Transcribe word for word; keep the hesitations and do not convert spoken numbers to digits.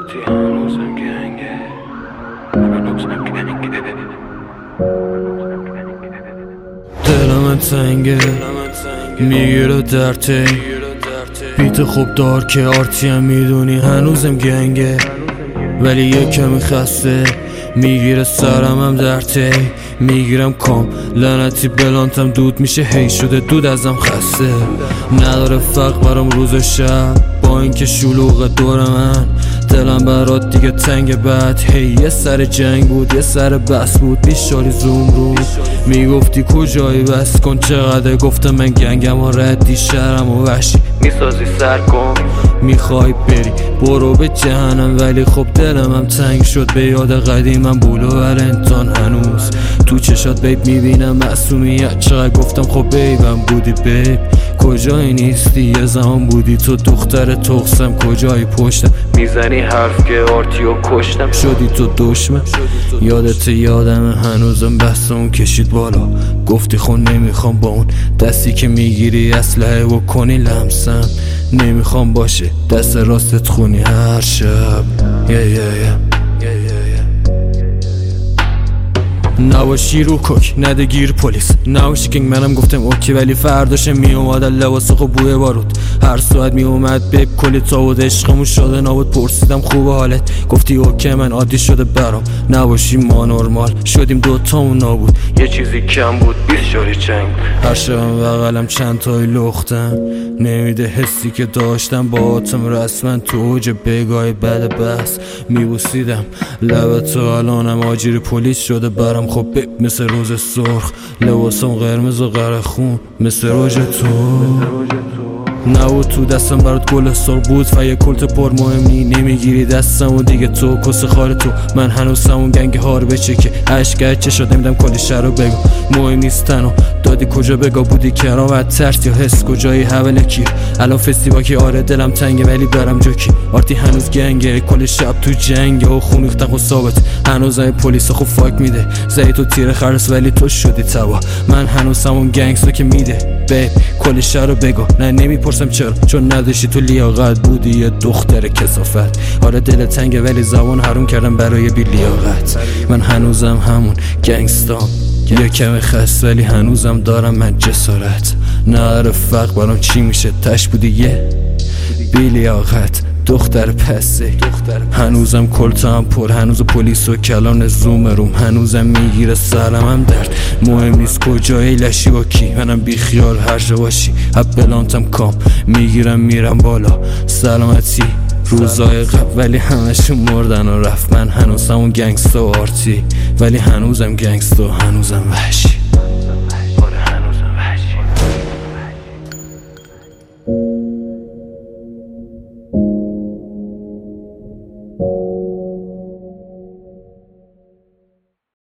آرتی هنوزم گنگه هنوزم گنگه دلم تنگه میگیره درته بیت خوب دار که آرتی هم میدونی هنوزم گنگه ولی یه کمی خسته میگیره سرم هم درته میگیرم کام لعنتی بلانتم دود میشه هی شده دود ازم خسته نداره فرق برام روز و شب با اینکه شلوغ دور من دلم برات دیگه تنگ بد هی یه سر جنگ بود یه سر بس بود بیشاری زوم رو میگفتی کجایی بس کن چقدر گفتم من گنگم و ردی شرم و وحشی میسازی سر کن میخوای بری برو به جهنم ولی خب دلم هم تنگ شد به یاد قدیمم بولو ولنتان هنوز تو چشات بیب میبینم معصومیت چقدر گفتم خب بیبم بودی بیب کجایی نیستی یه زمان بودی تو دختر تخصم کجایی پشتم میزنی حرف که آرتیو کشتم شدی تو دشمن یادت یادم هنوزم بستم کشید بالا گفتی خون نمیخوام با اون دستی که میگیری اسلحه و کنی لمسم نمیخوام باشه دست راستت خونی هر شب yeah, yeah, yeah. نباشی رو کوک نده گیر پلیس نباشی کنگ منم گفتم اوکی ولی فرداش می اومد لباس خوب بوی بارود هر ساعت می اومد بیب کلی تاود عشقمون شده نابود پرسیدم خوب حالت گفتی اوکی من عادی شده برام نباشی ما نرمال شدیم دوتامون نابود یه چیزی کم بود بیست شاری چنگ هر شبم بغلم چند تای لختم نمیده حسی که داشتم با آتم رسمن تو اوج بگاه بد بس میبوسیدم لبتو الانم آجیر پلیس شده برام خب مثل روز سرخ لباسم قرمز و قره خون مثل روژ تو نبود تو دستم برات گل سرخ بود و یه کلت پر مهمی نمیگیری دستم و دیگه تو کس خار تو من هنوز همون گنگ هار بچه که عشق چه شد نمیدم کلی شر رو بگو مهم نیست تنو دادی کجا بگا بودی کرامت ترس یا حس کجایی حوله کیر الان فستیوا که آره دلم تنگه ولی برم جوکی آرتی هنوز گنگه کل شب تو جنگه و خون ریختن خود ثابت هنوز های پلیس خوب فاک میده زی تو تیر خرس ولی تو شدی توا من هنوز همون گنگستو که میده بیب کل شر رو بگو نه نمیپرسم چرا چون نداشتی تو لیاقت بودی یه دختر کثافت آره دل تنگه ولی زبان حروم کردم برای بی لیاقت من هنوزم همون گنگستام یه کم خست ولی هنوزم دارم من جسارت نهار فرق برام چی میشه تش بودی یه بی لیاقت دختر پسه هنوزم کلتم پر هنوز پلیس و کلان زوم روم هنوزم میگیره سرم هم درد مهم نیست کجایی لشی با کی منم بی خیال هر جا باشی هب بلانتم کام میگیرم میرم بالا سلامتی روزای قبل ولی همشون مردن و رفت من هنوزم اون گنگستا و آرتی ولی هنوزم گنگستا و هنوزم وحشی